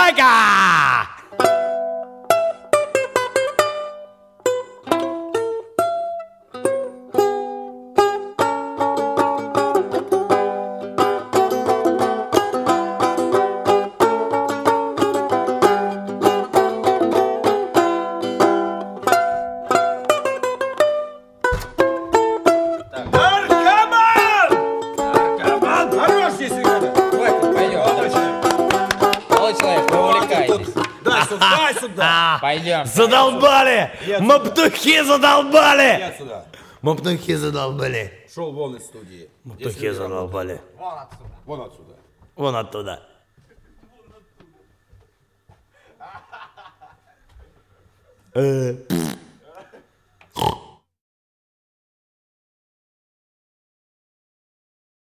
собака! Хорош, если надо. Хватит, пойдем. Молодой человек, вы увлекаетесь. Дай сюда. Пойдем. Задолбали! Мапнухи задолбали! Я сюда. Мапнухи задолбали. Шел вон из студии. Мапнухи задолбали. Вон отсюда. Вон оттуда.